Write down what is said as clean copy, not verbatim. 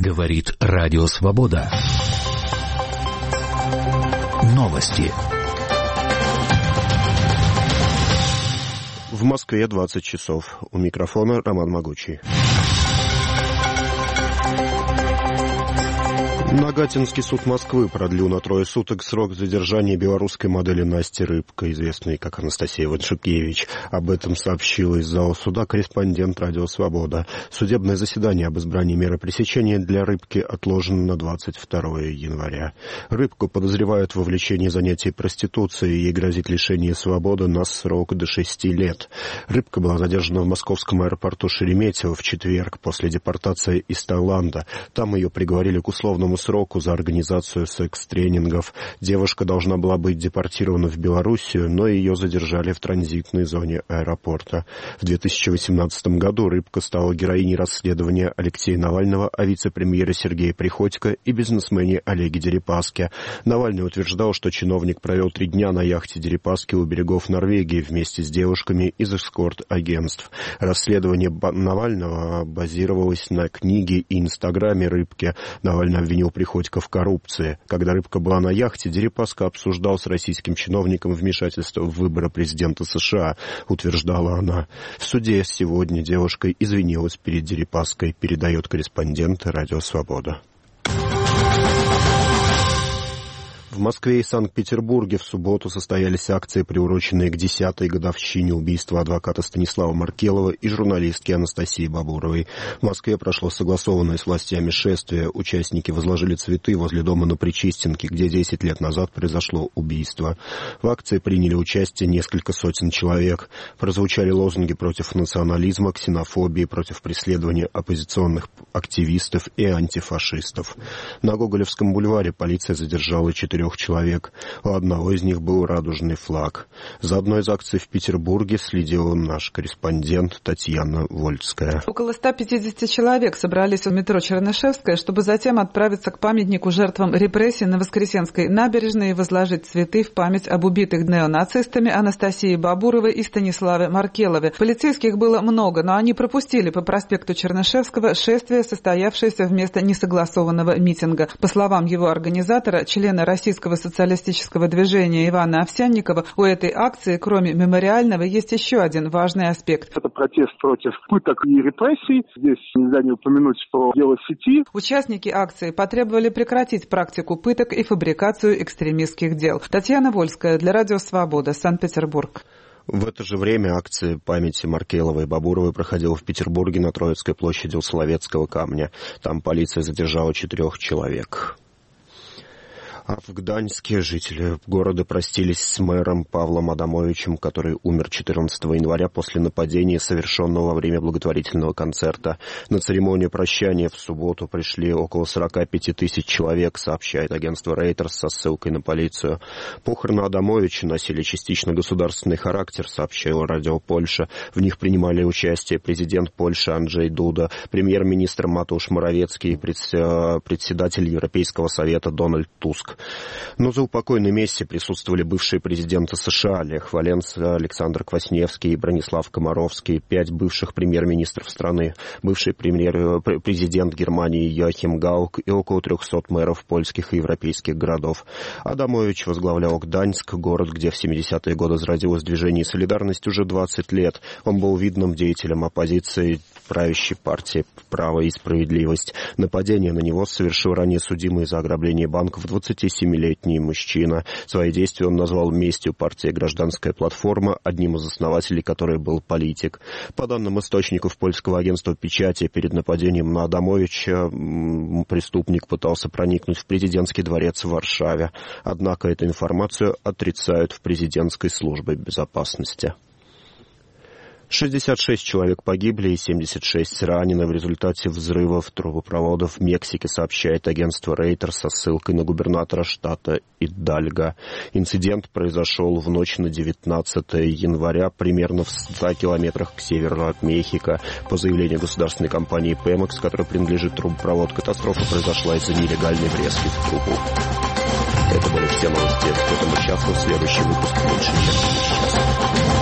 Говорит Радио Свобода. Новости. В Москве 20 часов. У микрофона Роман Могучий. Нагатинский суд Москвы продлил на 3 суток срок задержания белорусской модели Насти Рыбко, известной как Анастасия Ваншукевич. Об этом сообщил из зала суда корреспондент Радио Свобода. Судебное заседание об избрании меры пресечения для Рыбки отложено на 22 января. Рыбку подозревают в вовлечении занятий проституцией. Ей грозит лишение свободы на срок до 6 лет. Рыбка была задержана в московском аэропорту Шереметьево в четверг после депортации из Таиланда. Там ее приговорили к условному сроку за организацию секс-тренингов. Девушка должна была быть депортирована в Белоруссию, но ее задержали в транзитной зоне аэропорта. В 2018 году Рыбка стала героиней расследования Алексея Навального о вице-премьере Сергее Приходько и бизнесмене Олеге Дерипаске. Навальный утверждал, что чиновник провел 3 дня на яхте Дерипаски у берегов Норвегии вместе с девушками из эскорт-агентств. Расследование Навального базировалось на книге и инстаграме Рыбки. Навальный обвинил Приходько в коррупции. Когда Рыбка была на яхте, Дерипаска обсуждал с российским чиновником вмешательство в выборы президента США, утверждала она. В суде сегодня девушка извинилась перед Дерипаской, передает корреспондент Радио Свобода. В Москве и Санкт-Петербурге в субботу состоялись акции, приуроченные к 10-й годовщине убийства адвоката Станислава Маркелова и журналистки Анастасии Бабуровой. В Москве прошло согласованное с властями шествие. Участники возложили цветы возле дома на Причистенке, где 10 лет назад произошло убийство. В акции приняли участие несколько сотен человек. Прозвучали лозунги против национализма, ксенофобии, против преследования оппозиционных активистов и антифашистов. На Гоголевском бульваре полиция задержала 4 человек. У одного из них был радужный флаг. За одной из акций в Петербурге следила наш корреспондент Татьяна Вольская. Около 150 человек собрались у метро Чернышевская, чтобы затем отправиться к памятнику жертвам репрессий на Воскресенской набережной и возложить цветы в память об убитых неонацистами Анастасии Бабуровой и Станиславе Маркелове. Полицейских было много, но они пропустили по проспекту Чернышевского шествие, состоявшееся вместо несогласованного митинга. По словам его организатора, члена Российского социалистического движения Ивана Овсянникова, у этой акции, кроме мемориального, есть еще один важный аспект. Это протест против пыток и репрессий. Здесь нельзя не упомянуть про дело сети. Участники акции потребовали прекратить практику пыток и фабрикацию экстремистских дел. Татьяна Вольская для Радио Свобода, Санкт-Петербург. В это же время акция памяти Маркеловой и Бабуровой проходила в Петербурге на Троицкой площади у Соловецкого камня. Там полиция задержала 4 человек. А в Гданьске жители города простились с мэром Павлом Адамовичем, который умер 14 января после нападения, совершенного во время благотворительного концерта. На церемонию прощания в субботу пришли около 45 тысяч человек, сообщает агентство Reuters со ссылкой на полицию. Похороны Адамовича носили частично государственный характер, сообщила Радио Польша. В них принимали участие президент Польши Анджей Дуда, премьер-министр Матуш Моровецкий и председатель Европейского совета Дональд Туск. Но за упокойной мессе присутствовали бывшие президенты США Лех Валенса, Александр Квасневский и Бронислав Комаровский, 5 бывших премьер-министров страны, бывший президент Германии Йоахим Гаук и около 300 мэров польских и европейских городов. Адамович возглавлял Гданьск, город, где в 70-е годы зародилось движение «Солидарность» уже 20 лет. Он был видным деятелем оппозиции правящей партии «Право и справедливость». Нападение на него совершил ранее судимый за ограбление банков 27-летний мужчина. Свои действия он назвал местью партии «Гражданская платформа», одним из основателей которой был политик. По данным источников польского агентства печати, перед нападением на Адамовича преступник пытался проникнуть в президентский дворец в Варшаве. Однако эту информацию отрицают в президентской службе безопасности. 66 человек погибли и 76 ранены в результате взрывов трубопроводов в Мексике, сообщает агентство Reuters со ссылкой на губернатора штата Идальго. Инцидент произошел в ночь на 19 января, примерно в 100 километрах к северу от Мехико. По заявлению государственной компании Pemex, которой принадлежит трубопровод, катастрофа произошла из-за нелегальной врезки в трубу. Это были все новости в этом часу. Следующий выпуск больше, чем через час.